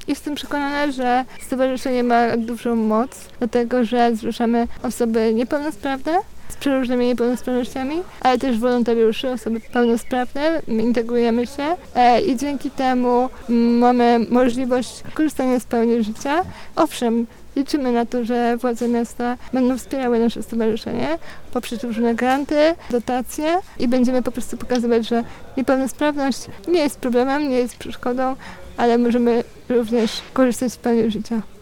Jestem przekonana, że stowarzyszenie ma dużą moc, dlatego że zrzeszamy osoby niepełnosprawne z przeróżnymi niepełnosprawnościami, ale też wolontariuszy, osoby pełnosprawne, integrujemy się i dzięki temu mamy możliwość korzystania z pełni życia. Owszem, liczymy na to, że władze miasta będą wspierały nasze stowarzyszenie poprzez różne granty, dotacje i będziemy po prostu pokazywać, że niepełnosprawność nie jest problemem, nie jest przeszkodą, ale możemy również korzystać z pełni życia.